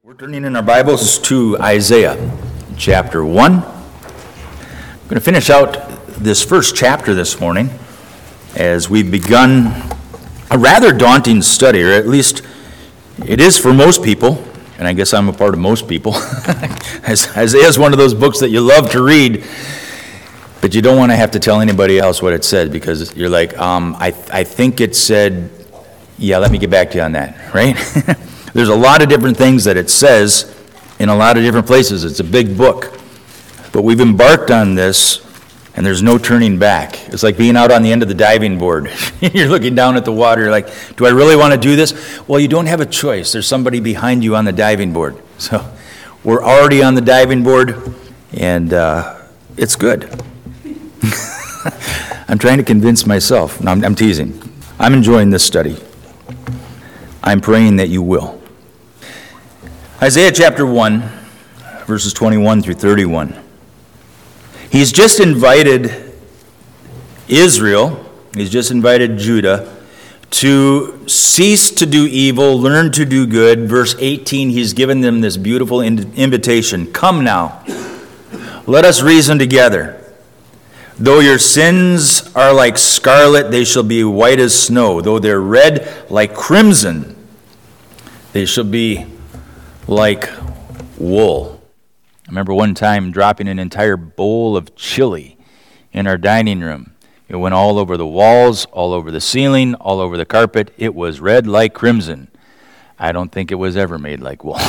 We're turning in our Bibles to Isaiah chapter 1. I'm going to finish out this first chapter this morning as we've begun a rather daunting study, or at least it is for most people, and I guess I'm a part of most people. Isaiah is one of those books that you love to read, but you don't want to have to tell anybody else what it said because you're like, I think it said, yeah, let me get back to you on that, right? There's a lot of different things that it says in a lot of different places. It's a big book. But we've embarked on this, and there's no turning back. It's like being out on the end of the diving board. You're looking down at the water. You're like, do I really want to do this? Well, you don't have a choice. There's somebody behind you on the diving board. So we're already on the diving board, and it's good. I'm trying to convince myself. No, I'm teasing. I'm enjoying this study. I'm praying that you will. Isaiah chapter 1, verses 21 through 31. He's just invited Israel, he's just invited Judah to cease to do evil, learn to do good. Verse 18, he's given them this beautiful invitation. Come now, let us reason together. Though your sins are like scarlet, they shall be white as snow. Though they're red like crimson, they shall be like wool. I remember one time dropping an entire bowl of chili in our dining room. It went all over the walls, all over the ceiling, all over the carpet. It was red like crimson. I don't think it was ever made like wool.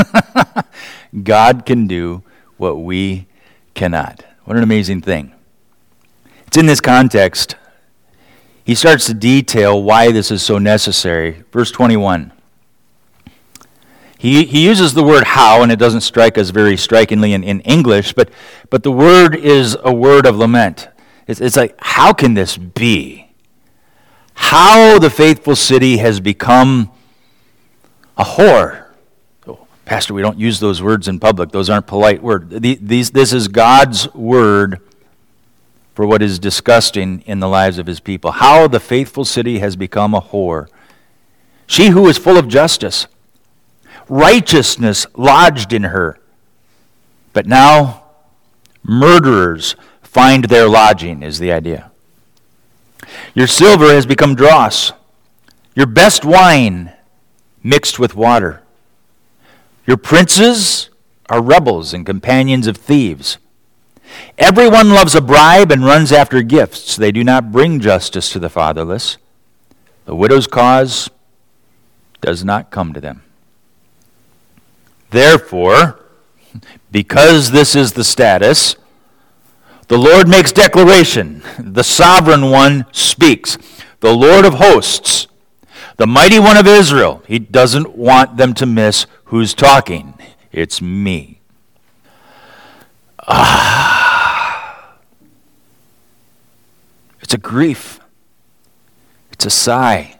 God can do what we cannot. What an amazing thing. It's in this context, he starts to detail why this is so necessary. Verse 21. He uses the word how, and it doesn't strike us very strikingly in English, but the word is a word of lament. It's like, how can this be? How the faithful city has become a whore. Oh, Pastor, we don't use those words in public. Those aren't polite words. This is God's word for what is disgusting in the lives of his people. How the faithful city has become a whore. She who is full of justice, righteousness lodged in her. But now murderers find their lodging, is the idea. Your silver has become dross, your best wine mixed with water. Your princes are rebels and companions of thieves. Everyone loves a bribe and runs after gifts. They do not bring justice to the fatherless. The widow's cause does not come to them. Therefore, because this is the status, the Lord makes declaration. The sovereign one speaks. The Lord of hosts, the mighty one of Israel. He doesn't want them to miss who's talking. It's me. It's a grief. It's a sigh.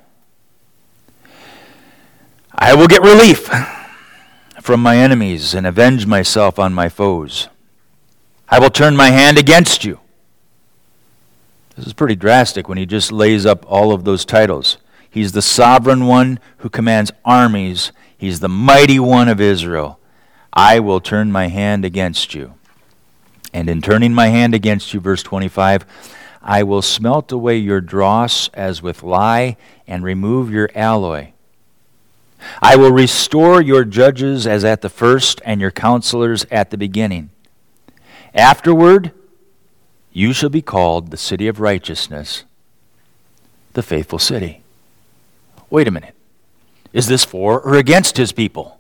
I will get relief from my enemies and avenge myself on my foes. I will turn my hand against you. This is pretty drastic when he just lays up all of those titles. He's the sovereign one who commands armies. He's the mighty one of Israel. I will turn my hand against you. And in turning my hand against you, verse 25, I will smelt away your dross as with lye and remove your alloy. I will restore your judges as at the first and your counselors at the beginning. Afterward, you shall be called the city of righteousness, the faithful city. Wait a minute. Is this for or against his people?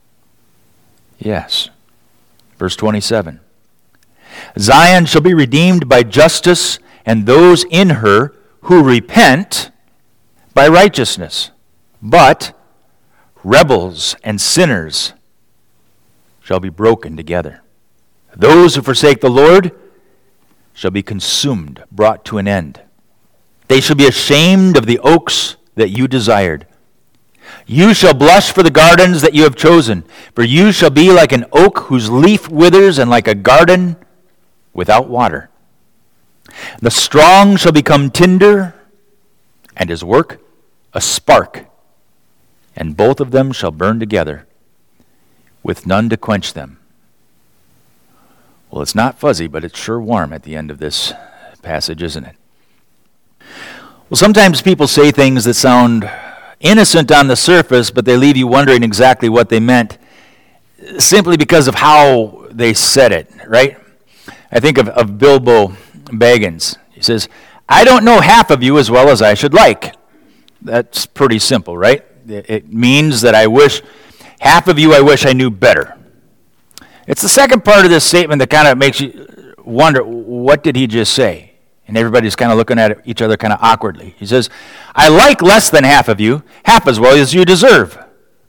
Yes. Verse 27. Zion shall be redeemed by justice, and those in her who repent by righteousness. But rebels and sinners shall be broken together. Those who forsake the Lord shall be consumed, brought to an end. They shall be ashamed of the oaks that you desired. You shall blush for the gardens that you have chosen, for you shall be like an oak whose leaf withers and like a garden without water. The strong shall become tinder, and his work a spark, and both of them shall burn together. with none to quench them. Well, it's not fuzzy, but it's sure warm at the end of this passage, isn't it? Well, sometimes people say things that sound innocent on the surface, but they leave you wondering exactly what they meant simply because of how they said it, right? I think of Bilbo Baggins. He says, "I don't know half of you as well as I should like." That's pretty simple, right? It means that I wish I knew better. It's the second part of this statement that kind of makes you wonder, what did he just say? And everybody's kind of looking at each other kind of awkwardly. He says, "I like less than half of you, half as well as you deserve."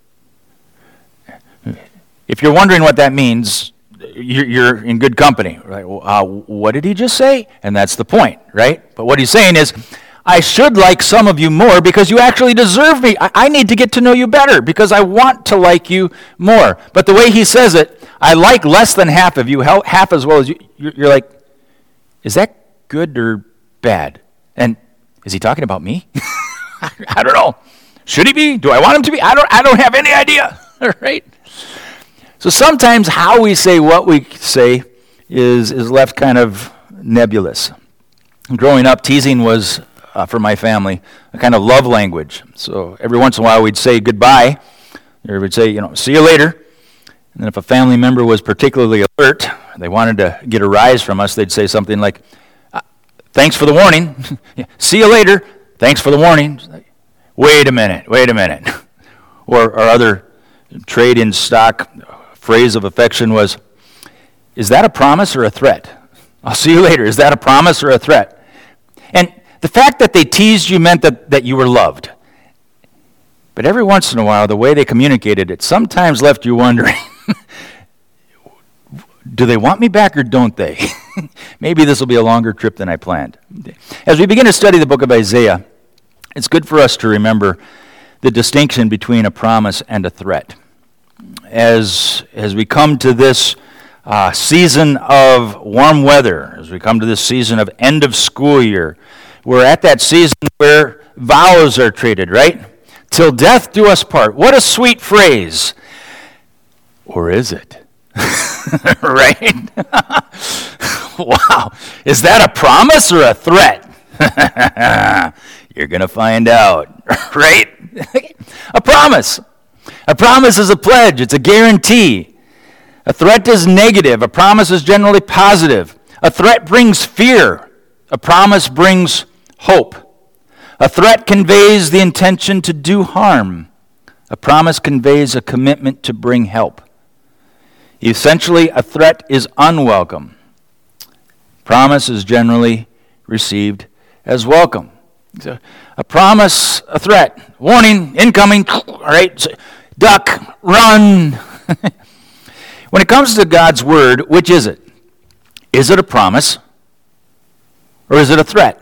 If you're wondering what that means, you're in good company. Right? What did he just say? And that's the point, right? But what he's saying is, I should like some of you more because you actually deserve me. I need to get to know you better because I want to like you more. But the way he says it, I like less than half of you, half as well as you. You're like, is that good or bad? And is he talking about me? I don't know. Should he be? Do I want him to be? I don't have any idea. All right? So sometimes how we say what we say is left kind of nebulous. Growing up, teasing was, for my family, a kind of love language. So every once in a while we'd say goodbye, or we'd say, see you later. And then if a family member was particularly alert, they wanted to get a rise from us, they'd say something like, thanks for the warning. See you later. Thanks for the warning. Wait a minute. Or other trade in stock phrase of affection was, is that a promise or a threat? I'll see you later. Is that a promise or a threat? And the fact that they teased you meant that you were loved. But every once in a while, the way they communicated it sometimes left you wondering, do they want me back or don't they? Maybe this will be a longer trip than I planned. As we begin to study the book of Isaiah, it's good for us to remember the distinction between a promise and a threat. As we come to this season of warm weather, as we come to this season of end of school year, we're at that season where vows are traded, right? Till death do us part. What a sweet phrase. Or is it? Right? Wow. Is that a promise or a threat? You're going to find out, right? A promise. A promise is a pledge. It's a guarantee. A threat is negative. A promise is generally positive. A threat brings fear. A promise brings hope. A threat conveys the intention to do harm. A promise conveys a commitment to bring help. Essentially, a threat is unwelcome. Promise is generally received as welcome. So, a promise, a threat, warning, incoming, all right, so, duck, run. When it comes to God's word, which is it? Is it a promise or is it a threat?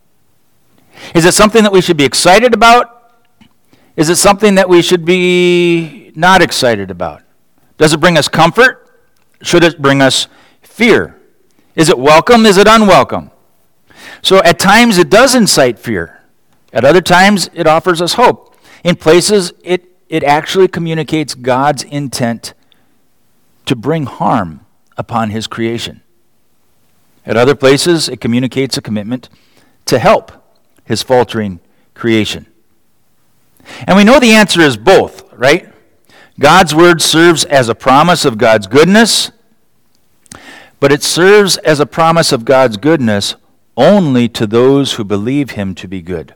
Is it something that we should be excited about? Is it something that we should be not excited about? Does it bring us comfort? Should it bring us fear? Is it welcome? Is it unwelcome? So at times it does incite fear. At other times it offers us hope. In places it actually communicates God's intent to bring harm upon his creation. At other places it communicates a commitment to help his faltering creation. And we know the answer is both, right? God's word serves as a promise of God's goodness, but it serves as a promise of God's goodness only to those who believe him to be good.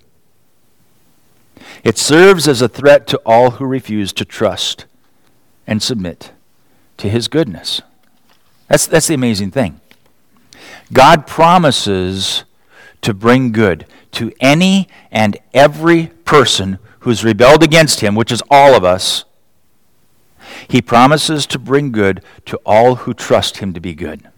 It serves as a threat to all who refuse to trust and submit to his goodness. That's the amazing thing. God promises to bring good to any and every person who's rebelled against him, which is all of us. He promises to bring good to all who trust him to be good.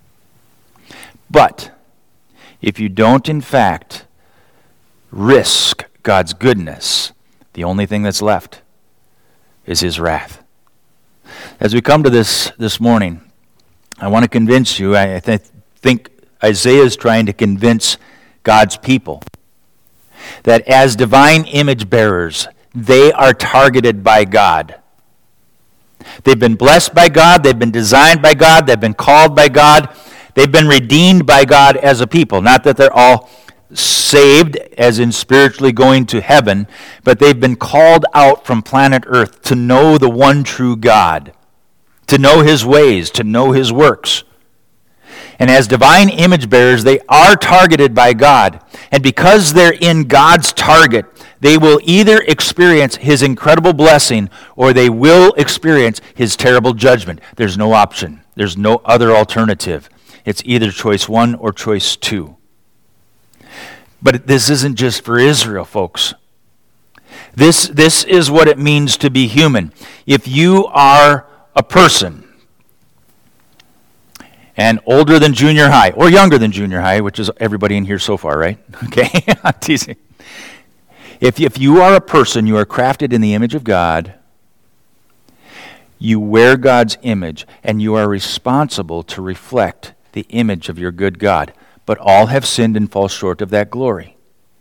But if you don't, in fact, risk God's goodness, the only thing that's left is his wrath. As we come to this morning, I want to convince you, I think Isaiah is trying to convince God's people that as divine image bearers, they are targeted by God. They've been blessed by God. They've been designed by God. They've been called by God. They've been redeemed by God as a people. Not that they're all saved, as in spiritually going to heaven, but they've been called out from planet Earth to know the one true God, to know his ways, to know his works. And as divine image bearers, they are targeted by God. And because they're in God's target, they will either experience his incredible blessing or they will experience his terrible judgment. There's no option. There's no other alternative. It's either choice 1 or choice 2. But this isn't just for Israel, folks. This is what it means to be human. If you are a person, and older than junior high, or younger than junior high, which is everybody in here so far, right? Okay, I'm teasing. If you are a person, you are crafted in the image of God, you wear God's image, and you are responsible to reflect the image of your good God. But all have sinned and fall short of that glory.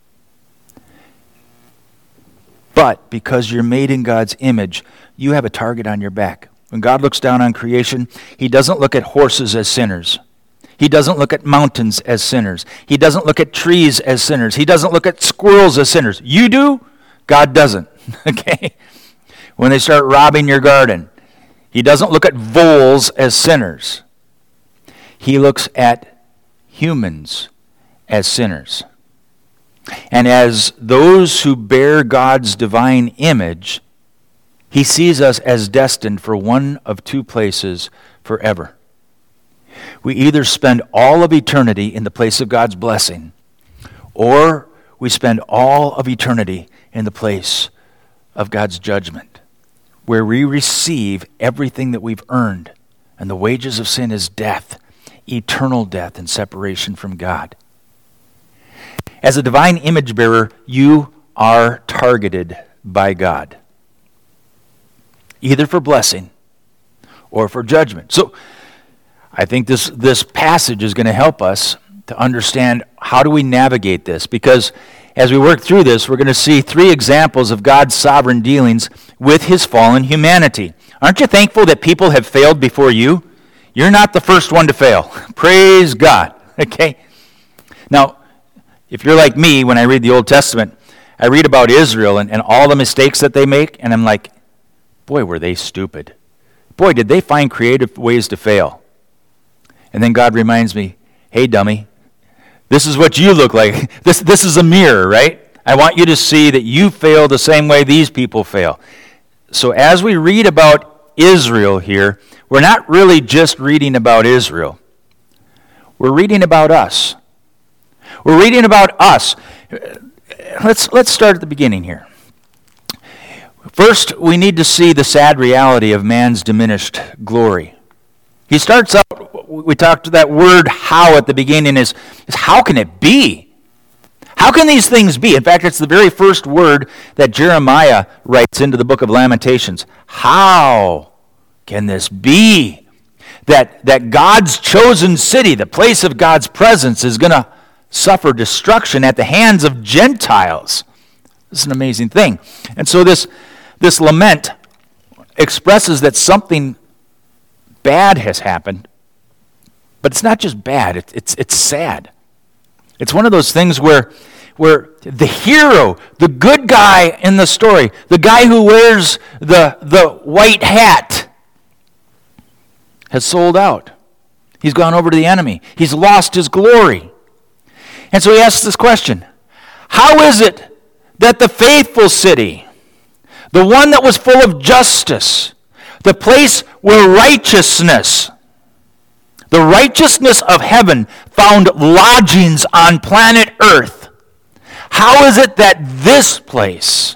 But because you're made in God's image, you have a target on your back. When God looks down on creation, he doesn't look at horses as sinners. He doesn't look at mountains as sinners. He doesn't look at trees as sinners. He doesn't look at squirrels as sinners. You do, God doesn't. Okay? When they start robbing your garden, he doesn't look at voles as sinners. He looks at humans as sinners. And as those who bear God's divine image, he sees us as destined for one of two places forever. We either spend all of eternity in the place of God's blessing, or we spend all of eternity in the place of God's judgment, where we receive everything that we've earned, and the wages of sin is death, eternal death and separation from God. As a divine image bearer, you are targeted by God, either for blessing or for judgment. So I think this passage is going to help us to understand how do we navigate this, because as we work through this, we're going to see 3 examples of God's sovereign dealings with his fallen humanity. Aren't you thankful that people have failed before you? You're not the first one to fail. Praise God. Okay? Now, if you're like me, when I read the Old Testament, I read about Israel and all the mistakes that they make, and I'm like, boy, were they stupid. Boy, did they find creative ways to fail. And then God reminds me, hey, dummy, this is what you look like. This is a mirror, right? I want you to see that you fail the same way these people fail. So as we read about Israel here, we're not really just reading about Israel. We're reading about us. We're reading about us. Let's start at the beginning here. First, we need to see the sad reality of man's diminished glory. He starts out, we talked to that word how at the beginning is how can it be? How can these things be? In fact, it's the very first word that Jeremiah writes into the book of Lamentations. How can this be? That God's chosen city, the place of God's presence, is going to suffer destruction at the hands of Gentiles. This is an amazing thing. And so this lament expresses that something bad has happened, but it's not just bad, it's sad. It's one of those things where the hero, the good guy in the story, the guy who wears the white hat, has sold out. He's gone over to the enemy. He's lost his glory. And so he asks this question: how is it that the faithful city, the one that was full of justice, the place where righteousness, the righteousness of heaven, found lodgings on planet Earth, how is it that this place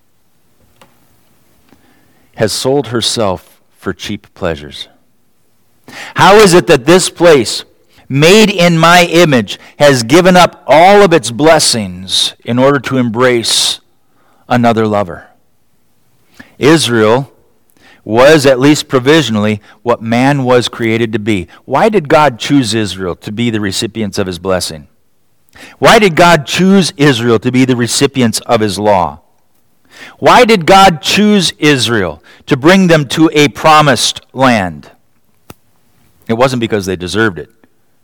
has sold herself for cheap pleasures? How is it that this place, made in my image, has given up all of its blessings in order to embrace another lover? Israel was, at least provisionally, what man was created to be. Why did God choose Israel to be the recipients of his blessing? Why did God choose Israel to be the recipients of his law? Why did God choose Israel to bring them to a promised land? It wasn't because they deserved it.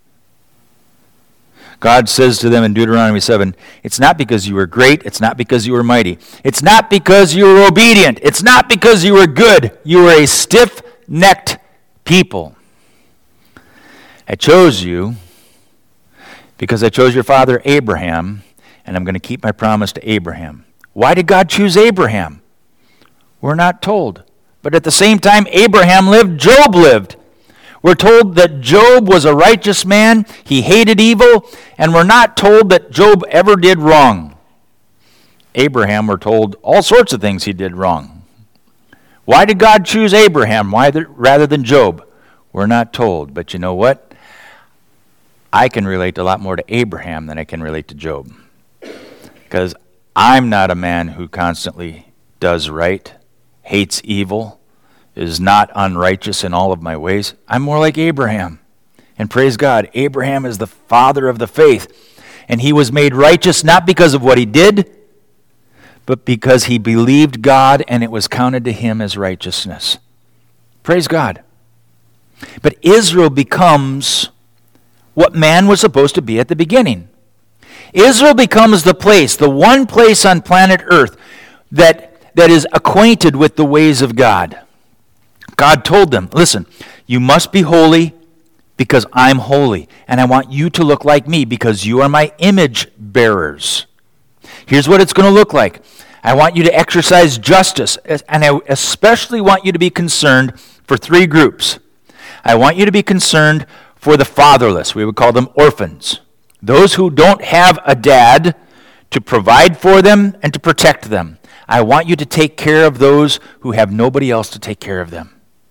God says to them in Deuteronomy 7, it's not because you were great, it's not because you were mighty, it's not because you were obedient, it's not because you were good, you were a stiff-necked people. I chose you because I chose your father Abraham, and I'm going to keep my promise to Abraham. Why did God choose Abraham? We're not told. But at the same time Abraham lived, Job lived. We're told that Job was a righteous man, he hated evil, and we're not told that Job ever did wrong. Abraham, we're told all sorts of things he did wrong. Why did God choose Abraham rather than Job? We're not told. But you know what? I can relate a lot more to Abraham than I can relate to Job. Because I'm not a man who constantly does right, hates evil, is not unrighteous in all of my ways. I'm more like Abraham. And praise God, Abraham is the father of the faith. And he was made righteous not because of what he did, but because he believed God and it was counted to him as righteousness. Praise God. But Israel becomes what man was supposed to be at the beginning. Israel becomes the place, the one place on planet Earth that is acquainted with the ways of God. God told them, listen, you must be holy because I'm holy, and I want you to look like me because you are my image bearers. Here's what it's going to look like. I want you to exercise justice, and I especially want you to be concerned for three groups. I want you to be concerned for the fatherless. We would call them orphans. Those who don't have a dad to provide for them and to protect them. I want you to take care of those who have nobody else to take care of them.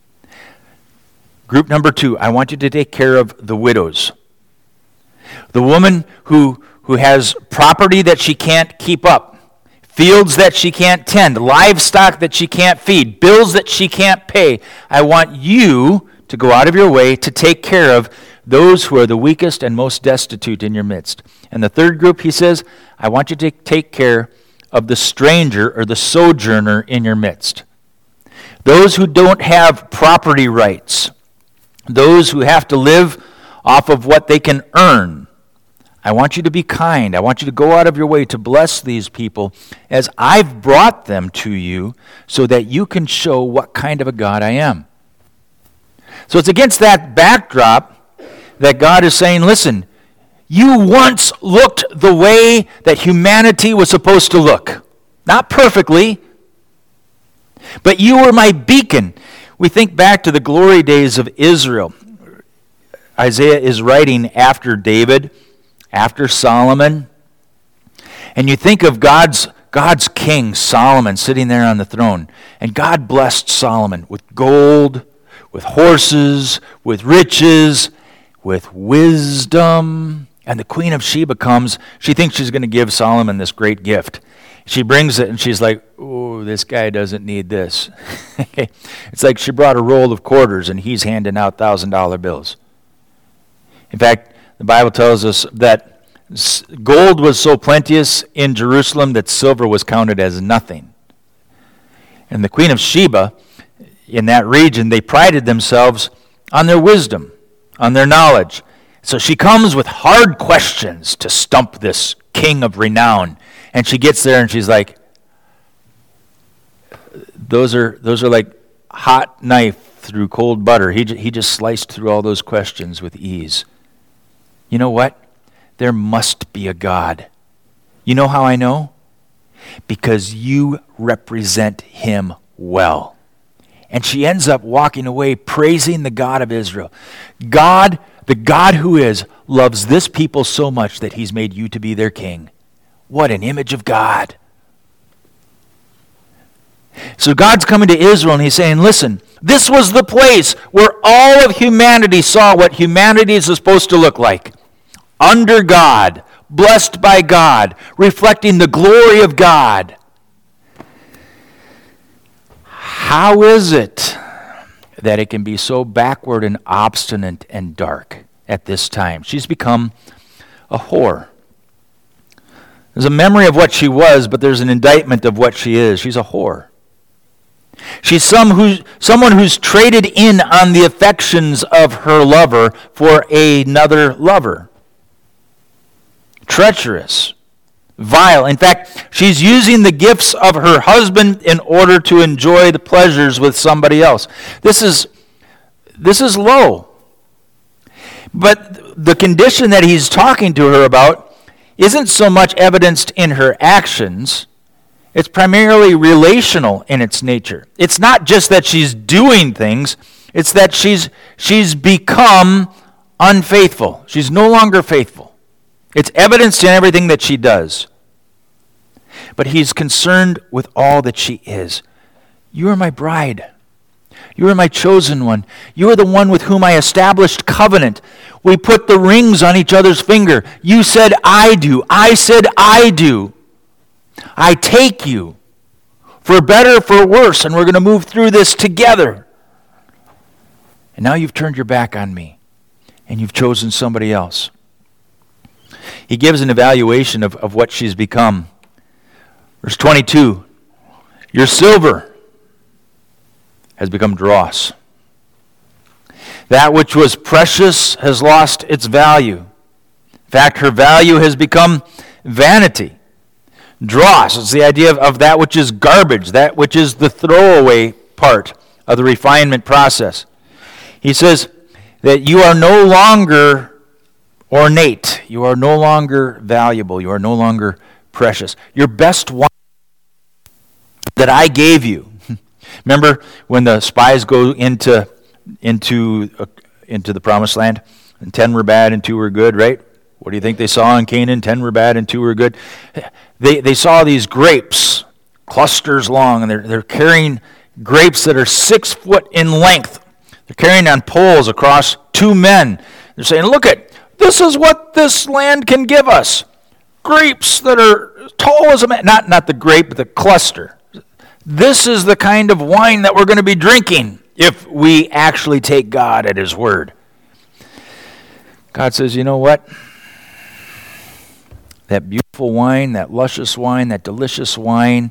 Group number 2, I want you to take care of the widows. The woman who has property that she can't keep up, fields that she can't tend, livestock that she can't feed, bills that she can't pay. I want you to go out of your way to take care of those who are the weakest and most destitute in your midst. And the third group, he says, I want you to take care of the stranger or the sojourner in your midst. Those who don't have property rights, those who have to live off of what they can earn. I want you to be kind. I want you to go out of your way to bless these people as I've brought them to you so that you can show what kind of a God I am. So it's against that backdrop that God is saying, listen, you once looked the way that humanity was supposed to look. Not perfectly, but you were my beacon. We think back to the glory days of Israel. Isaiah is writing after David, after Solomon. And you think of God's king, Solomon, sitting there on the throne. And God blessed Solomon with gold, with horses, with riches, with wisdom. And the Queen of Sheba comes. She thinks she's going to give Solomon this great gift. She brings it and she's like, oh, this guy doesn't need this. It's like she brought a roll of quarters and he's handing out $1,000 bills. In fact, the Bible tells us that gold was so plenteous in Jerusalem that silver was counted as nothing. And the Queen of Sheba, in that region, they prided themselves on their wisdom, on their knowledge. So she comes with hard questions to stump this king of renown. And she gets there and she's like, those are like hot knife through cold butter. He just sliced through all those questions with ease. You know what? There must be a God. You know how I know? Because you represent him well. And she ends up walking away praising the God of Israel. God, the God who is, loves this people so much that he's made you to be their king. What an image of God. So God's coming to Israel and he's saying, listen, this was the place where all of humanity saw what humanity is supposed to look like. Under God, blessed by God, reflecting the glory of God. How is it that it can be so backward and obstinate and dark at this time? She's become a whore. There's a memory of what she was, but there's an indictment of what she is. She's a whore. She's someone who's traded in on the affections of her lover for another lover. Treacherous, vile. In fact, she's using the gifts of her husband in order to enjoy the pleasures with somebody else. This is low. But the condition that he's talking to her about isn't so much evidenced in her actions. It's primarily relational in its nature. It's not just that she's doing things, it's that she's become unfaithful. She's no longer faithful. It's evidenced in everything that she does. But he's concerned with all that she is. You are my bride. You are my chosen one. You are the one with whom I established covenant. We put the rings on each other's finger. You said, I do. I said, I do. I take you for better, for worse, and we're going to move through this together. And now you've turned your back on me, and you've chosen somebody else. He gives an evaluation of what she's become. Verse 22, your silver has become dross. That which was precious has lost its value. In fact, her value has become vanity. Dross is the idea of that which is garbage, that which is the throwaway part of the refinement process. He says that you are no longer ornate, you are no longer valuable, you are no longer precious. Your best wine that I gave you. Remember when the spies go into the promised land, and 10 were bad and 2 were good, right? What do you think they saw in Canaan? 10 were bad and 2 were good. They saw these grapes, clusters long, and they're carrying grapes that are 6 foot in length. They're carrying on poles across 2 men. They're saying, look this is what this land can give us. Grapes that are tall as a man. Not the grape, but the cluster. This is the kind of wine that we're going to be drinking if we actually take God at his word. God says, you know what? That beautiful wine, that luscious wine, that delicious wine,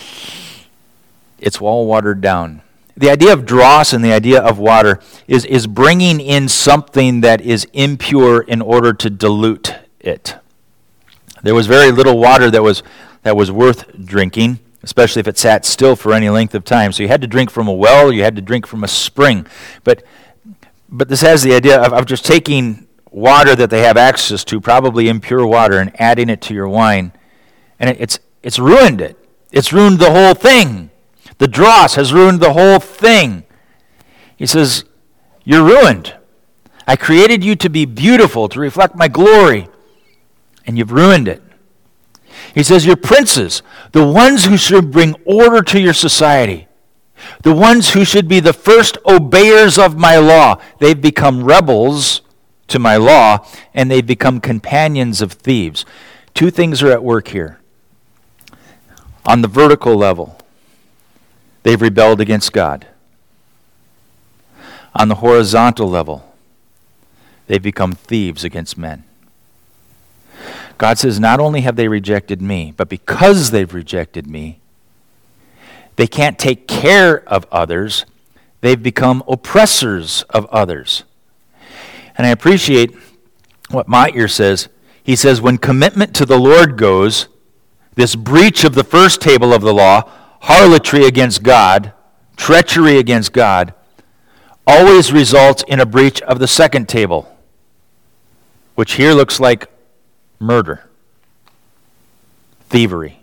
it's all watered down. The idea of dross and the idea of water is bringing in something that is impure in order to dilute it. There was very little water that was worth drinking, especially if it sat still for any length of time. So you had to drink from a well, or you had to drink from a spring. But this has the idea of just taking water that they have access to, probably impure water, and adding it to your wine. And it's ruined it. It's ruined the whole thing. The dross has ruined the whole thing. He says, you're ruined. I created you to be beautiful, to reflect my glory, and you've ruined it. He says, your princes, the ones who should bring order to your society, the ones who should be the first obeyers of my law, they've become rebels to my law, and they've become companions of thieves. 2 things are at work here. On the vertical level, they've rebelled against God. On the horizontal level, they've become thieves against men. God says, not only have they rejected me, but because they've rejected me, they can't take care of others. They've become oppressors of others. And I appreciate what Motyer says. He says, when commitment to the Lord goes, this breach of the first table of the law, harlotry against God, treachery against God, always results in a breach of the second table, which here looks like murder, thievery.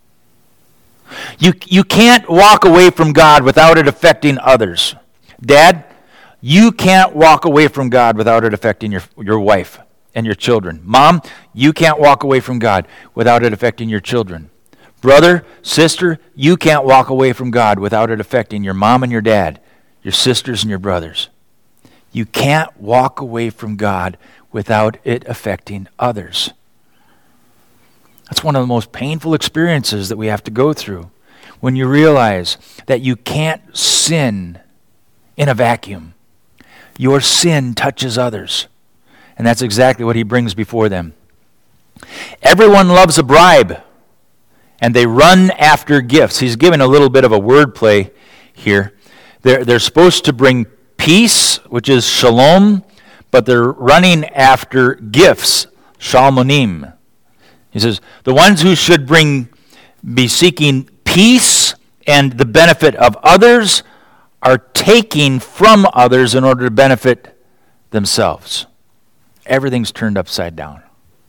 You can't walk away from God without it affecting others. Dad, you can't walk away from God without it affecting your wife and your children. Mom, you can't walk away from God without it affecting your children. Brother, sister, you can't walk away from God without it affecting your mom and your dad, your sisters and your brothers. You can't walk away from God without it affecting others. That's one of the most painful experiences that we have to go through, when you realize that you can't sin in a vacuum. Your sin touches others, and that's exactly what he brings before them. Everyone loves a bribe, and they run after gifts. He's giving a little bit of a wordplay here. They're supposed to bring peace, which is shalom, but they're running after gifts, shalmonim. He says, the ones who should be seeking peace and the benefit of others are taking from others in order to benefit themselves. Everything's turned upside down.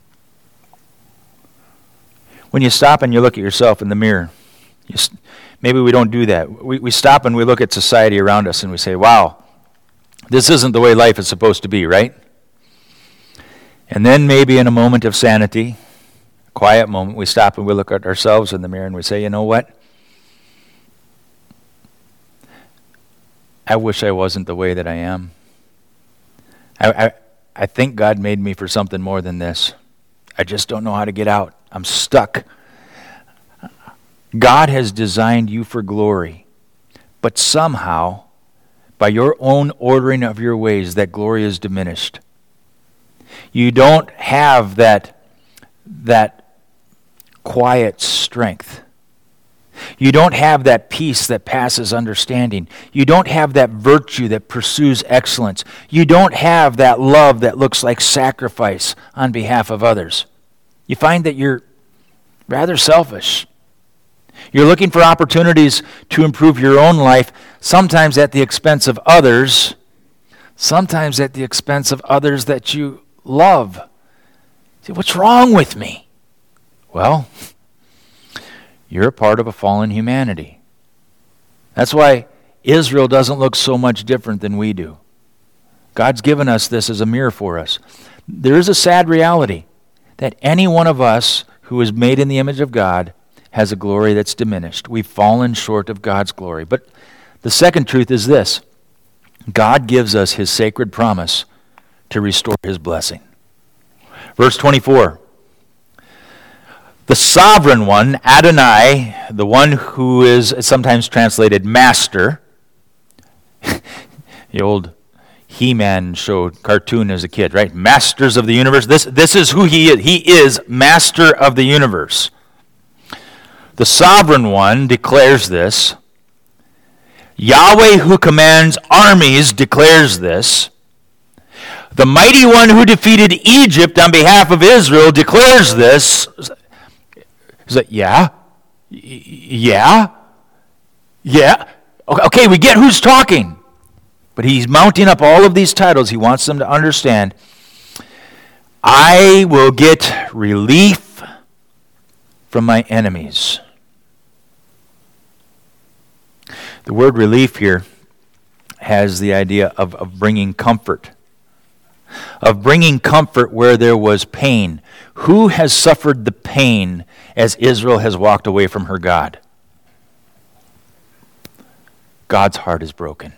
When you stop and you look at yourself in the mirror, maybe we don't do that. We stop and we look at society around us and we say, wow, this isn't the way life is supposed to be, right? And then maybe in a moment of sanity, a quiet moment, we stop and we look at ourselves in the mirror and we say, you know what? I wish I wasn't the way that I am. I think God made me for something more than this. I just don't know how to get out. I'm stuck. God has designed you for glory, but somehow, by your own ordering of your ways, that glory is diminished. You don't have that quiet strength. You don't have that peace that passes understanding. You don't have that virtue that pursues excellence. You don't have that love that looks like sacrifice on behalf of others. You find that you're rather selfish. You're looking for opportunities to improve your own life, sometimes at the expense of others, sometimes at the expense of others that you love. See, what's wrong with me? Well, you're a part of a fallen humanity. That's why Israel doesn't look so much different than we do. God's given us this as a mirror for us. There is a sad reality that any one of us who is made in the image of God has a glory that's diminished. We've fallen short of God's glory. But the second truth is this: God gives us his sacred promise to restore his blessing. Verse 24. The sovereign one, Adonai, the one who is sometimes translated master, the old He-Man show cartoon as a kid, right? Masters of the universe. This is who he is. He is master of the universe. The sovereign one declares this. Yahweh who commands armies declares this. The mighty one who defeated Egypt on behalf of Israel declares this. Is that, yeah? Yeah? Okay, we get who's talking. But he's mounting up all of these titles. He wants them to understand. I will get relief from my enemies. The word relief here has the idea of bringing comfort. Of bringing comfort where there was pain. Who has suffered the pain as Israel has walked away from her God? God's heart is broken.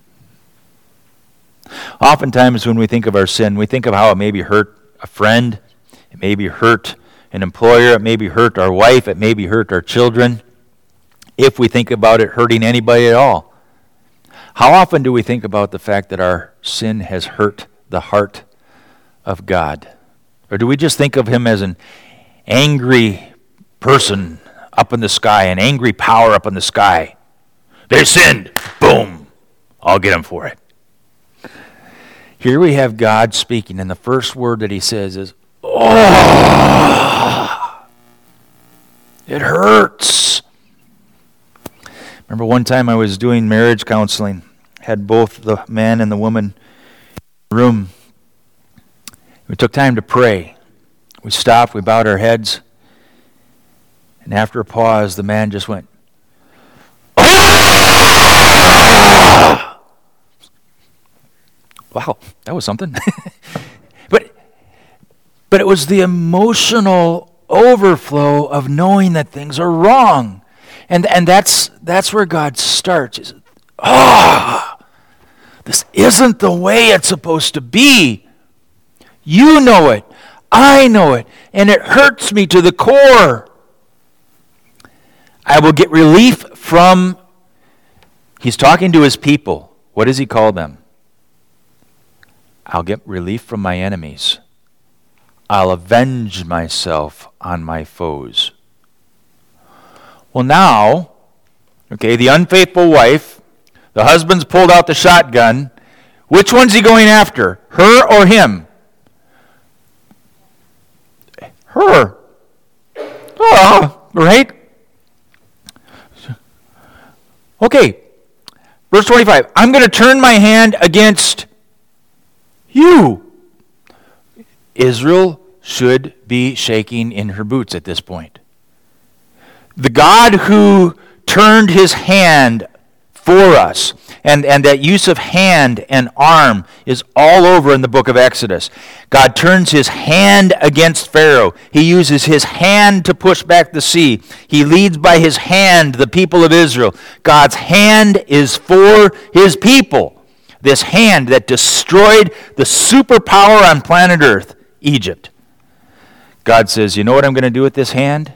Oftentimes when we think of our sin, we think of how it maybe hurt a friend, it maybe hurt an employer, it maybe hurt our wife, it maybe hurt our children, if we think about it hurting anybody at all. How often do we think about the fact that our sin has hurt the heart of God? Or do we just think of him as an angry person up in the sky, an angry power up in the sky? They sinned. Boom. I'll get them for it. Here we have God speaking, and the first word that he says is, oh, it hurts. Remember one time I was doing marriage counseling, had both the man and the woman in the room. We took time to pray. We stopped, we bowed our heads, and after a pause, the man just went, oh! Wow, that was something. But it was the emotional overflow of knowing that things are wrong. And that's where God starts. This isn't the way it's supposed to be. You know it. I know it. And it hurts me to the core. I will get relief from, he's talking to his people. What does he call them? I'll get relief from my enemies. I'll avenge myself on my foes. Well, now, okay, the unfaithful wife, the husband's pulled out the shotgun. Which one's he going after? Her or him? Her. Oh, right? Okay, verse 25. I'm going to turn my hand against you. Israel should be shaking in her boots at this point. The God who turned his hand for us, and that use of hand and arm is all over in the book of Exodus. God turns his hand against Pharaoh. He uses his hand to push back the sea. He leads by his hand the people of Israel. God's hand is for his people. This hand that destroyed the superpower on planet Earth, Egypt. God says, you know what I'm going to do with this hand?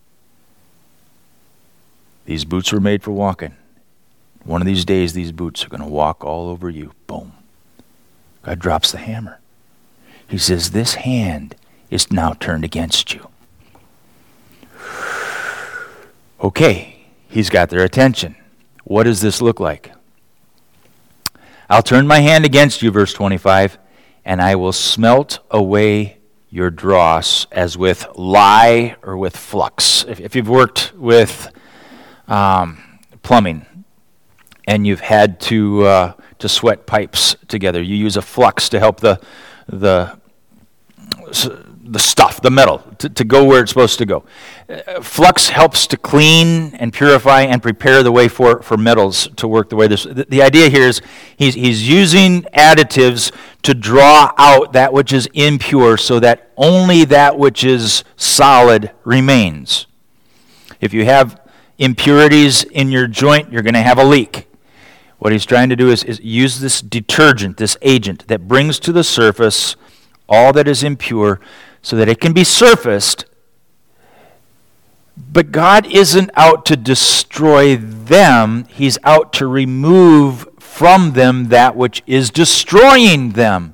These boots were made for walking. One of these days, these boots are going to walk all over you. Boom. God drops the hammer. He says, this hand is now turned against you. Okay, he's got their attention. What does this look like? I'll turn my hand against you, verse 25, and I will smelt away your dross as with lye or with flux. If you've worked with plumbing and you've had to sweat pipes together, you use a flux to help the stuff, the metal, to go where it's supposed to go. Flux helps to clean and purify and prepare the way for metals to work the way this. The idea here is he's using additives to draw out that which is impure so that only that which is solid remains. If you have impurities in your joint, you're going to have a leak. What he's trying to do is use this detergent, this agent that brings to the surface all that is impure so that it can be surfaced. But God isn't out to destroy them. He's out to remove from them that which is destroying them.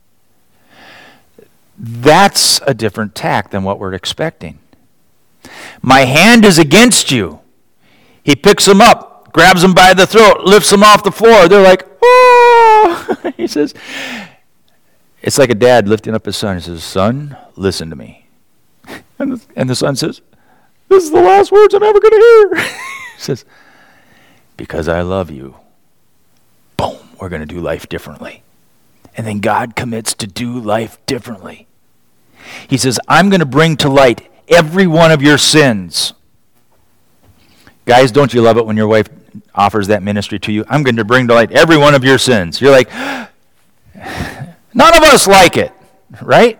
That's a different tack than what we're expecting. My hand is against you. He picks them up, grabs them by the throat, lifts them off the floor. They're like, oh! He says, it's like a dad lifting up his son. He says, son, listen to me. And the son says, this is the last words I'm ever going to hear. He says, because I love you. Boom, we're going to do life differently. And then God commits to do life differently. He says, I'm going to bring to light every one of your sins. Guys, don't you love it when your wife offers that ministry to you? I'm going to bring to light every one of your sins. You're like, none of us like it, right?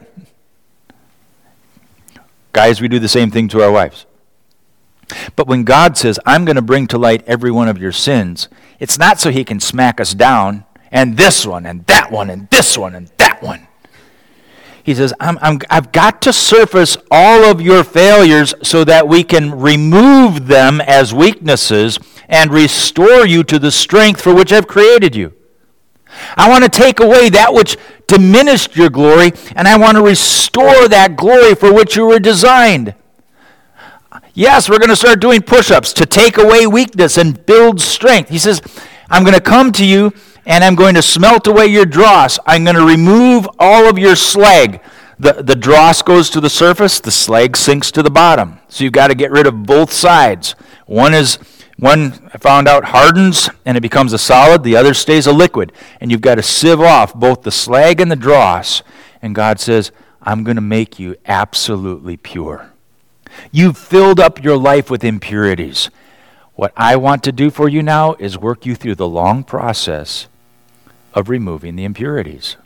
Guys, we do the same thing to our wives. But when God says, I'm going to bring to light every one of your sins, it's not so he can smack us down, and this one, and that one, and this one, and that one. He says, I've got to surface all of your failures so that we can remove them as weaknesses and restore you to the strength for which I've created you. I want to take away that which diminished your glory, and I want to restore that glory for which you were designed. Yes, we're going to start doing push-ups to take away weakness and build strength. He says, I'm going to come to you, and I'm going to smelt away your dross. I'm going to remove all of your slag. The dross goes to the surface, the slag sinks to the bottom. So you've got to get rid of both sides. One I found out hardens and it becomes a solid, the other stays a liquid. And you've got to sieve off both the slag and the dross. And God says, I'm going to make you absolutely pure. You've filled up your life with impurities. What I want to do for you now is work you through the long process of removing the impurities.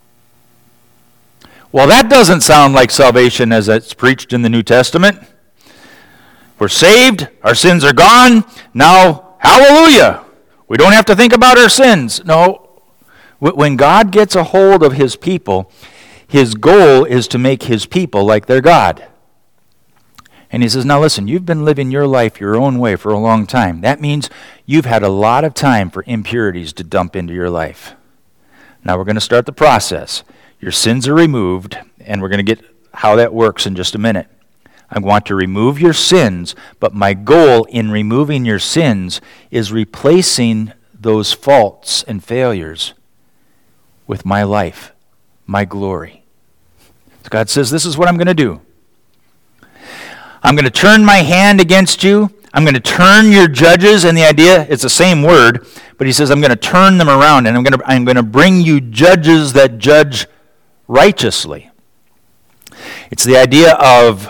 Well, that doesn't sound like salvation as it's preached in the New Testament. We're saved, our sins are gone, now, hallelujah! We don't have to think about our sins. No, when God gets a hold of his people, his goal is to make his people like their God. And he says, now listen, you've been living your life your own way for a long time. That means you've had a lot of time for impurities to dump into your life. Now we're going to start the process. Your sins are removed, and we're going to get how that works in just a minute. I want to remove your sins, but my goal in removing your sins is replacing those faults and failures with my life, my glory. So God says, this is what I'm going to do. I'm going to turn my hand against you. I'm going to turn your judges, and the idea, it's the same word, but he says, I'm going to turn them around, and I'm going to bring you judges that judge righteously. It's the idea of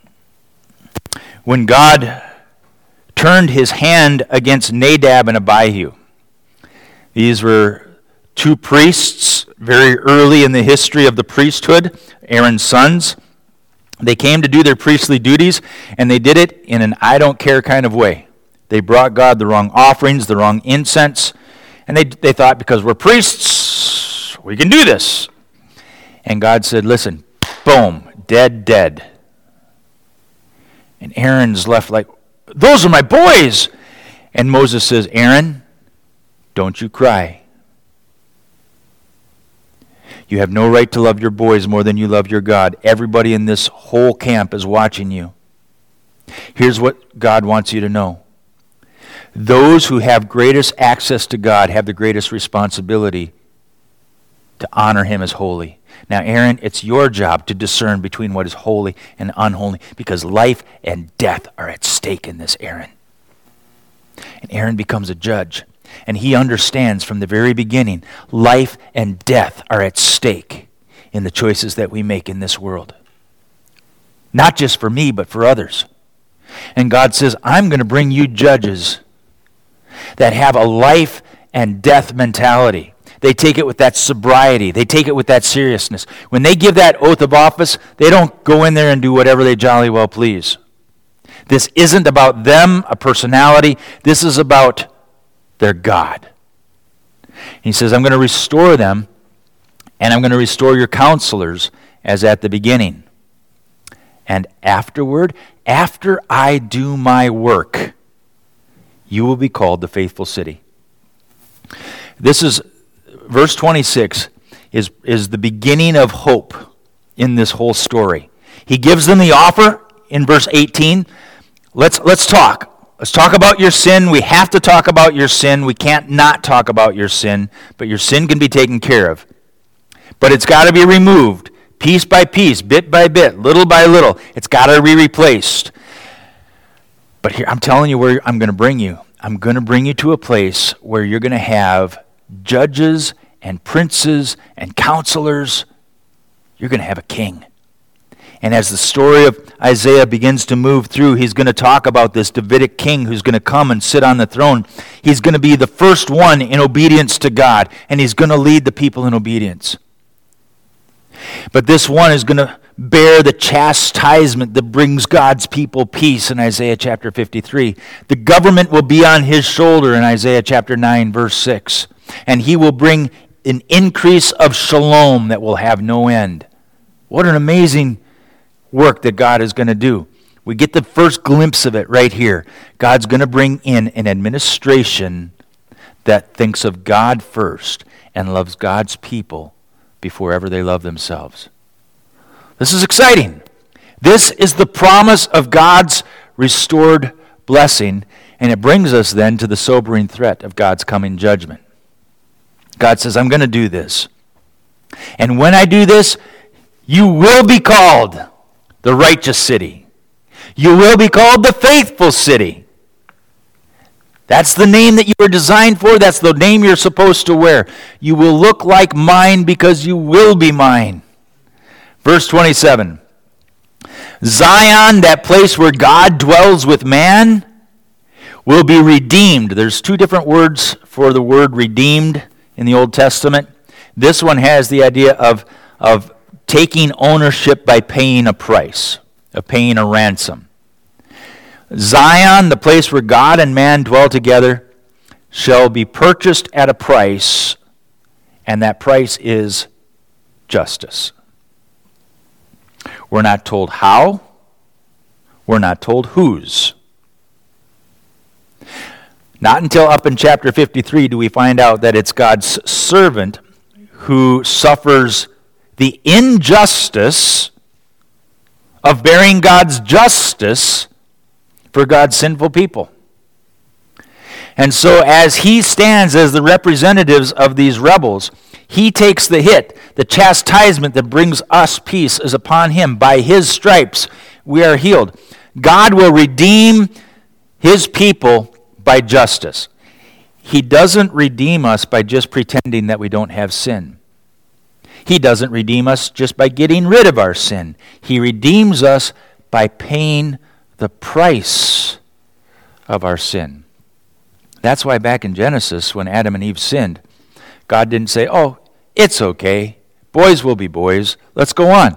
when God turned his hand against Nadab and Abihu. These were two priests very early in the history of the priesthood, Aaron's sons. They came to do their priestly duties, and they did it in an I don't care kind of way. They brought God the wrong offerings, the wrong incense, and they thought, because we're priests, we can do this. And God said, listen, boom, dead. And Aaron's left like, those are my boys. And Moses says, Aaron, don't you cry. You have no right to love your boys more than you love your God. Everybody in this whole camp is watching you. Here's what God wants you to know. Those who have greatest access to God have the greatest responsibility to honor him as holy. Now, Aaron, it's your job to discern between what is holy and unholy, because life and death are at stake in this, Aaron. And Aaron becomes a judge. And he understands from the very beginning, life and death are at stake in the choices that we make in this world. Not just for me, but for others. And God says, I'm going to bring you judges that have a life and death mentality. They take it with that sobriety. They take it with that seriousness. When they give that oath of office, they don't go in there and do whatever they jolly well please. This isn't about them, a personality. This is about their God. He says, I'm going to restore them, and I'm going to restore your counselors as at the beginning. And afterward, after I do my work, you will be called the faithful city. This is, verse 26 is the beginning of hope in this whole story. He gives them the offer in verse 18. Let's talk. Let's talk about your sin. We have to talk about your sin. We can't not talk about your sin, but your sin can be taken care of. But it's got to be removed, piece by piece, bit by bit, little by little. It's got to be replaced. But here, I'm telling you where I'm going to bring you. I'm going to bring you to a place where you're going to have judges and princes and counselors. You're going to have a king. And as the story of Isaiah begins to move through, he's going to talk about this Davidic king who's going to come and sit on the throne. He's going to be the first one in obedience to God, and he's going to lead the people in obedience. But this one is going to bear the chastisement that brings God's people peace in Isaiah chapter 53. The government will be on his shoulder in Isaiah chapter 9, verse 6. And he will bring an increase of shalom that will have no end. What an amazing work that God is going to do. We get the first glimpse of it right here. God's going to bring in an administration that thinks of God first and loves God's people before ever they love themselves. This is exciting. This is the promise of God's restored blessing, and it brings us then to the sobering threat of God's coming judgment. God says, I'm going to do this. And when I do this, you will be called the righteous city. You will be called the faithful city. That's the name that you were designed for. That's the name you're supposed to wear. You will look like mine because you will be mine. Verse 27. Zion, that place where God dwells with man, will be redeemed. There's two different words for the word redeemed in the Old Testament. This one has the idea of taking ownership by paying a price, of paying a ransom. Zion, the place where God and man dwell together, shall be purchased at a price, and that price is justice. We're not told how. We're not told whose. Not until up in chapter 53 do we find out that it's God's servant who suffers the injustice of bearing God's justice for God's sinful people. And so as he stands as the representatives of these rebels, he takes the hit. The chastisement that brings us peace is upon him. By his stripes we are healed. God will redeem his people by justice. He doesn't redeem us by just pretending that we don't have sin. He doesn't redeem us just by getting rid of our sin. He redeems us by paying the price of our sin. That's why back in Genesis, when Adam and Eve sinned, God didn't say, oh, it's okay. Boys will be boys. Let's go on.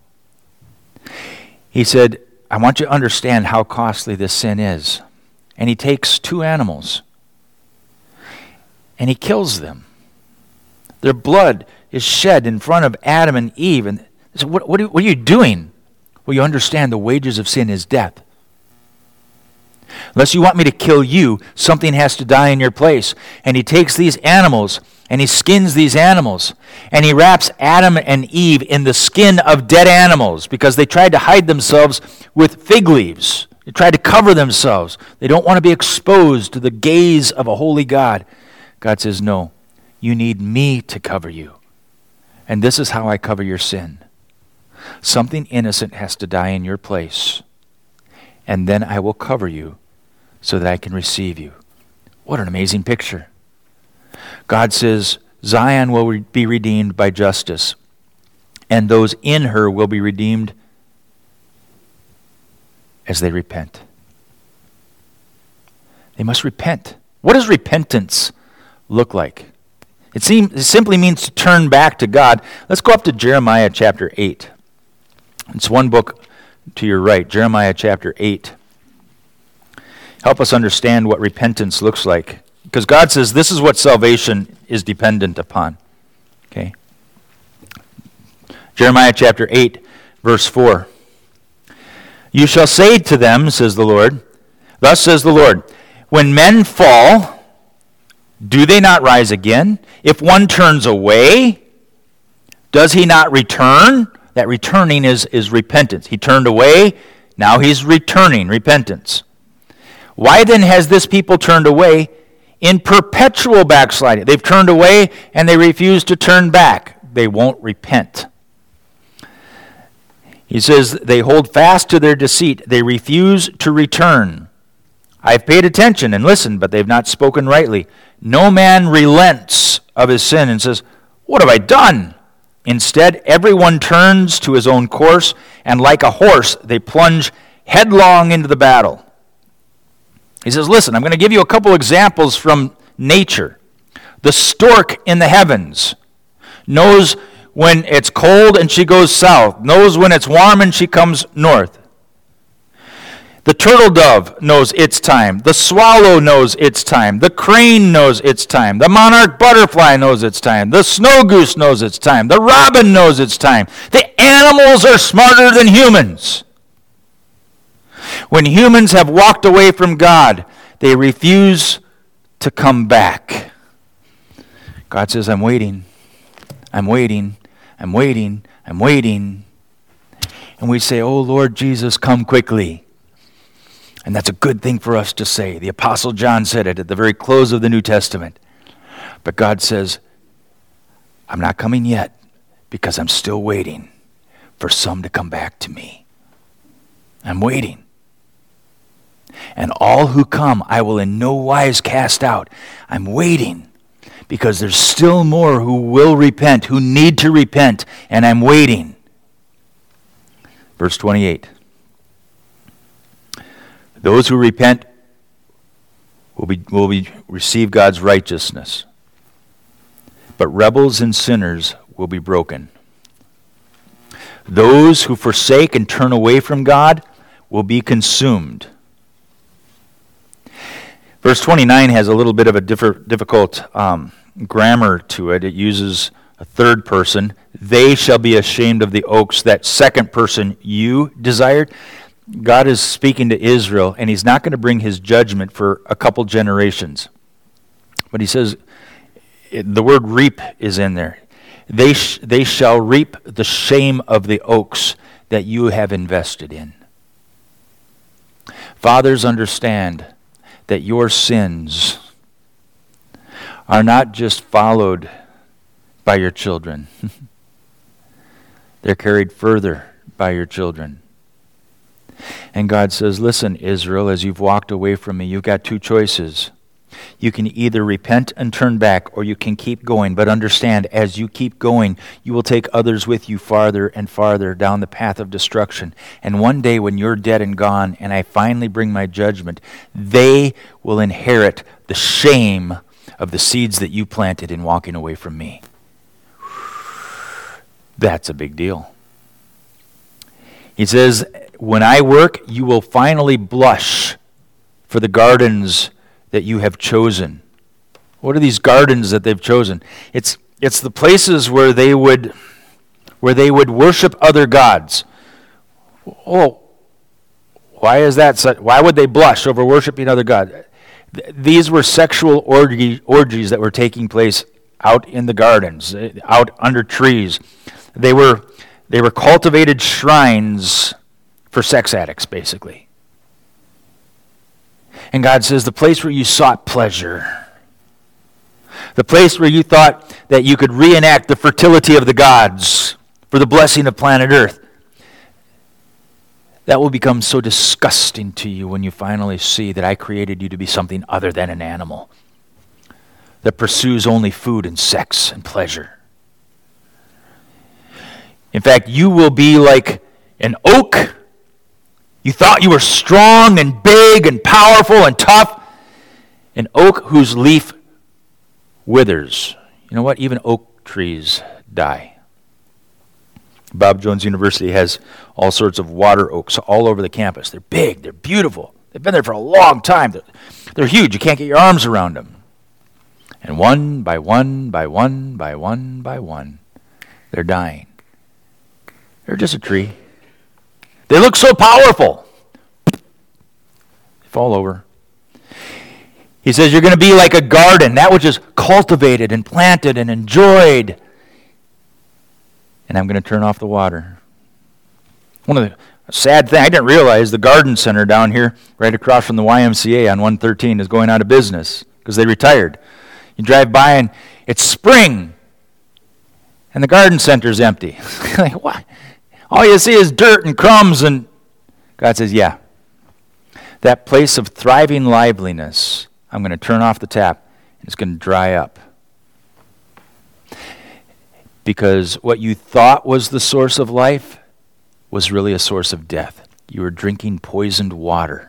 He said, I want you to understand how costly this sin is. And he takes two animals and he kills them. Their blood is shed in front of Adam and Eve. And so what are you doing? Well, you understand the wages of sin is death. Unless you want me to kill you, something has to die in your place. And he takes these animals and he skins these animals. And he wraps Adam and Eve in the skin of dead animals because they tried to hide themselves with fig leaves. They tried to cover themselves. They don't want to be exposed to the gaze of a holy God. God says, no, you need me to cover you. And this is how I cover your sin. Something innocent has to die in your place. And then I will cover you so that I can receive you. What an amazing picture. God says, Zion will be redeemed by justice, and those in her will be redeemed as they repent. They must repent. What does repentance look like? It simply means to turn back to God. Let's go up to Jeremiah chapter 8. It's one book to your right, Jeremiah chapter 8. Help us understand what repentance looks like. Because God says this is what salvation is dependent upon. Okay? Jeremiah chapter 8, verse 4. You shall say to them, says the Lord, thus says the Lord, when men fall, do they not rise again? If one turns away, does he not return? That returning is repentance. He turned away, now he's returning, repentance. Why then has this people turned away in perpetual backsliding? They've turned away and they refuse to turn back. They won't repent. He says they hold fast to their deceit. They refuse to return. I've paid attention and listened, but they've not spoken rightly. No man relents of his sin and says, what have I done? Instead, everyone turns to his own course, and like a horse, they plunge headlong into the battle. He says, listen, I'm going to give you a couple examples from nature. The stork in the heavens knows when it's cold and she goes south, knows when it's warm and she comes north. The turtle dove knows its time. The swallow knows its time. The crane knows its time. The monarch butterfly knows its time. The snow goose knows its time. The robin knows its time. The animals are smarter than humans. When humans have walked away from God, they refuse to come back. God says, I'm waiting. I'm waiting. I'm waiting. I'm waiting. And we say, oh, Lord Jesus, come quickly. And that's a good thing for us to say. The Apostle John said it at the very close of the New Testament. But God says, I'm not coming yet because I'm still waiting for some to come back to me. I'm waiting. And all who come, I will in no wise cast out. I'm waiting because there's still more who will repent, who need to repent, and I'm waiting. Verse 28. Those who repent will receive God's righteousness, but rebels and sinners will be broken. Those who forsake and turn away from God will be consumed. Verse 29 has a little bit of a difficult grammar to it. It uses a third person. They shall be ashamed of the oaks, that second person you desired. God is speaking to Israel, and he's not going to bring his judgment for a couple generations. But he says, the word reap is in there. They shall reap the shame of the oaks. that you have invested in. Fathers, understand that your sins are not just followed by your children. They're carried further by your children. And God says, listen, Israel, as you've walked away from me, you've got two choices. You can either repent and turn back, or you can keep going. But understand, as you keep going, you will take others with you farther and farther down the path of destruction. And one day when you're dead and gone, and I finally bring my judgment, they will inherit the shame of the seeds that you planted in walking away from me. That's a big deal. He says, when I work, you will finally blush for the gardens that you have chosen. What are these gardens that they've chosen? It's the places where they would worship other gods. Oh, why is that? Why would they blush over worshiping other gods? These were sexual orgies that were taking place out in the gardens, out under trees. They were cultivated shrines for sex addicts, basically. And God says, the place where you sought pleasure, the place where you thought that you could reenact the fertility of the gods for the blessing of planet Earth, that will become so disgusting to you when you finally see that I created you to be something other than an animal that pursues only food and sex and pleasure. In fact, you will be like an oak. You thought you were strong and big and powerful and tough. An oak whose leaf withers. You know what? Even oak trees die. Bob Jones University has all sorts of water oaks all over the campus. They're big. They're beautiful. They've been there for a long time. They're huge. You can't get your arms around them. And one by one, by one, by one, by one, they're dying. They're just a tree. They look so powerful. They fall over. He says you're going to be like a garden, that which is cultivated and planted and enjoyed. And I'm going to turn off the water. One of the sad things, I didn't realize the garden center down here, right across from the YMCA on 113, is going out of business because they retired. You drive by and it's spring, and the garden center's empty. Like, what? All you see is dirt and crumbs, and God says, yeah, that place of thriving liveliness, I'm going to turn off the tap, and it's going to dry up. Because what you thought was the source of life was really a source of death. You were drinking poisoned water.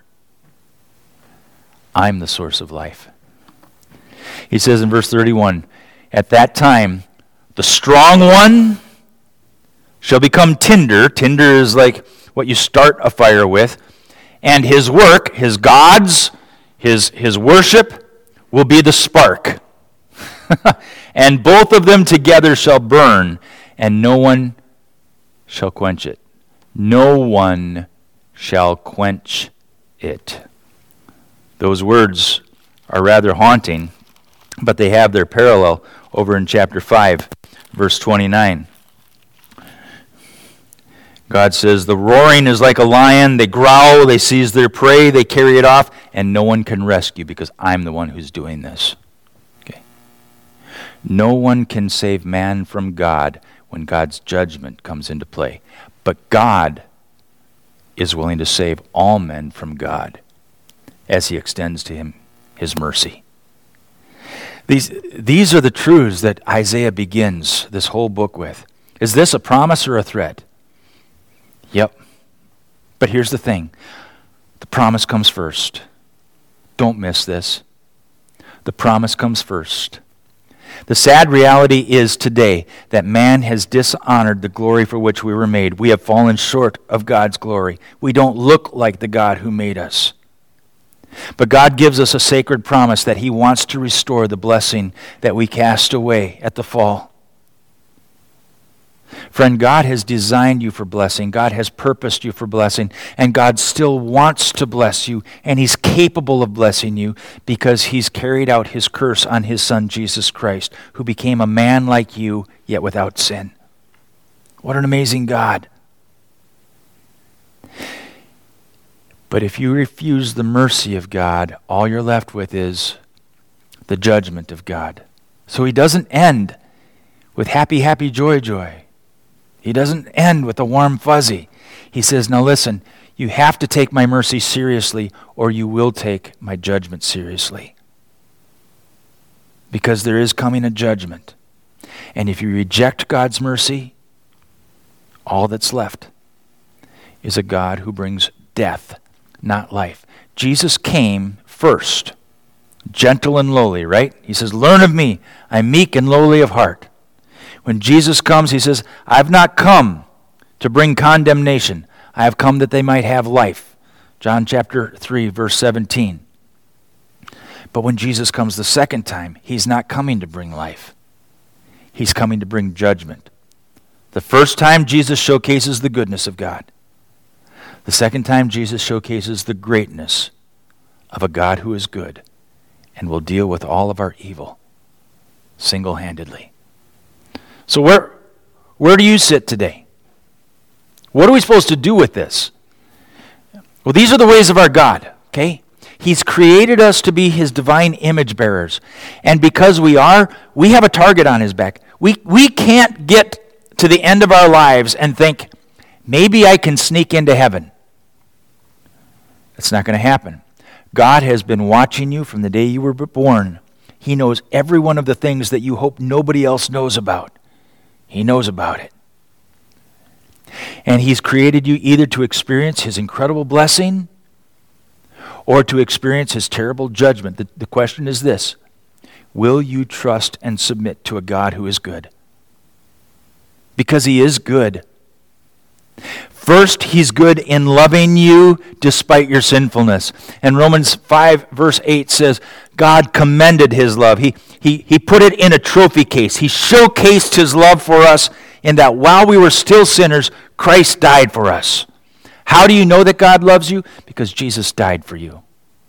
I'm the source of life. He says in verse 31, at that time, the strong one shall become tinder. Tinder is like what you start a fire with. And his work, his gods, his worship will be the spark. And both of them together shall burn, and no one shall quench it. No one shall quench it. Those words are rather haunting, but they have their parallel over in chapter 5, verse 29. God says, the roaring is like a lion. They growl, they seize their prey, they carry it off, and no one can rescue because I'm the one who's doing this. Okay. No one can save man from God when God's judgment comes into play. But God is willing to save all men from God as he extends to him his mercy. These are the truths that Isaiah begins this whole book with. Is this a promise or a threat? Yep. But here's the thing. The promise comes first. Don't miss this. The promise comes first. The sad reality is today that man has dishonored the glory for which we were made. We have fallen short of God's glory. We don't look like the God who made us. But God gives us a sacred promise that he wants to restore the blessing that we cast away at the fall. Friend, God has designed you for blessing. God has purposed you for blessing. And God still wants to bless you. And he's capable of blessing you because he's carried out his curse on his son, Jesus Christ, who became a man like you, yet without sin. What an amazing God. But if you refuse the mercy of God, all you're left with is the judgment of God. So he doesn't end with happy, happy, joy, joy. He doesn't end with a warm fuzzy. He says, now listen, you have to take my mercy seriously or you will take my judgment seriously. Because there is coming a judgment. And if you reject God's mercy, all that's left is a God who brings death, not life. Jesus came first, gentle and lowly, right? He says, learn of me, I'm meek and lowly of heart. When Jesus comes, he says, I've not come to bring condemnation. I have come that they might have life. John chapter 3, verse 17. But when Jesus comes the second time, he's not coming to bring life. He's coming to bring judgment. The first time, Jesus showcases the goodness of God. The second time, Jesus showcases the greatness of a God who is good and will deal with all of our evil single-handedly. So where do you sit today? What are we supposed to do with this? Well, these are the ways of our God, okay? He's created us to be his divine image bearers. And because we have a target on his back. We can't get to the end of our lives and think, maybe I can sneak into heaven. That's not going to happen. God has been watching you from the day you were born. He knows every one of the things that you hope nobody else knows about. He knows about it. And he's created you either to experience his incredible blessing or to experience his terrible judgment. The question is this: will you trust and submit to a God who is good? Because he is good. First, he's good in loving you despite your sinfulness. And Romans 5 verse 8 says, God commended his love. He put it in a trophy case. He showcased his love for us in that while we were still sinners, Christ died for us. How do you know that God loves you? Because Jesus died for you.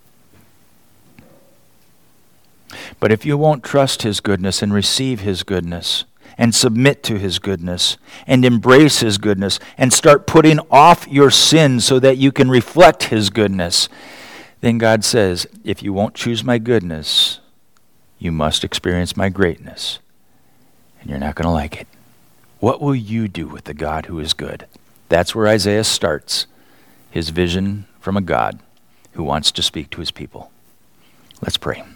But if you won't trust his goodness and receive his goodness and submit to his goodness and embrace his goodness and start putting off your sin so that you can reflect his goodness, then God says, if you won't choose my goodness, you must experience my greatness. And you're not going to like it. What will you do with the God who is good? That's where Isaiah starts his vision from a God who wants to speak to his people. Let's pray.